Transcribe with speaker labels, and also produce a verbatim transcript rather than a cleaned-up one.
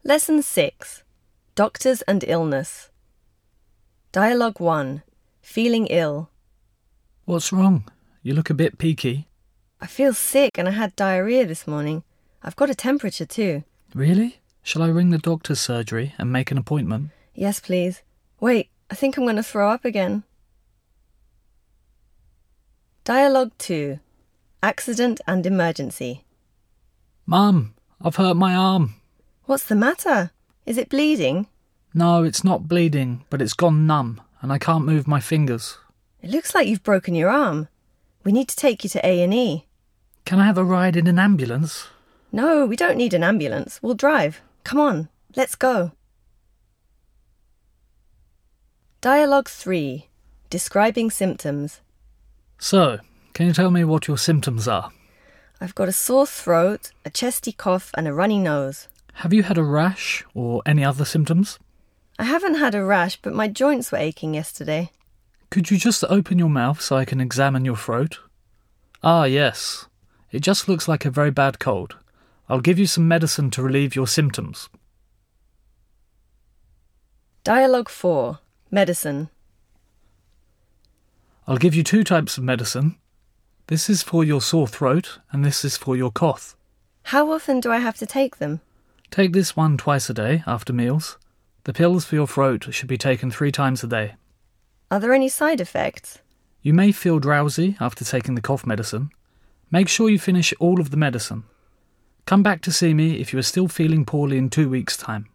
Speaker 1: Lesson six. Doctors and Illness. Dialogue one. Feeling ill.
Speaker 2: What's wrong? You look a bit peaky.
Speaker 1: I feel sick and I had diarrhoea this morning. I've got a temperature too.
Speaker 2: Really? Shall I ring the doctor's surgery and make an appointment?
Speaker 1: Yes, please. Wait, I think I'm going to throw up again. Dialogue two. Accident and Emergency.
Speaker 2: Mum, I've hurt my arm.
Speaker 1: What's the matter? Is it bleeding?
Speaker 2: No, it's not bleeding, but it's gone numb and I can't move my fingers.
Speaker 1: It looks like you've broken your arm. We need to take you to A and E.
Speaker 2: Can I have a ride in an ambulance?
Speaker 1: No, we don't need an ambulance. We'll drive. Come on, let's go. Dialogue three. Describing symptoms.
Speaker 2: So, can you tell me what your symptoms are?
Speaker 1: I've got a sore throat, a chesty cough and a runny nose.
Speaker 2: Have you had a rash or any other symptoms?
Speaker 1: I haven't had a rash, but my joints were aching yesterday.
Speaker 2: Could you just open your mouth so I can examine your throat? Ah, yes. It just looks like a very bad cold. I'll give you some medicine to relieve your symptoms.
Speaker 1: Dialogue four. Medicine.
Speaker 2: I'll give you two types of medicine. This is for your sore throat and this is for your cough.
Speaker 1: How often do I have to take them?
Speaker 2: Take this one twice a day after meals. The pills for your throat should be taken three times a day.
Speaker 1: Are there any side effects?
Speaker 2: You may feel drowsy after taking the cough medicine. Make sure you finish all of the medicine. Come back to see me if you are still feeling poorly in two weeks' time.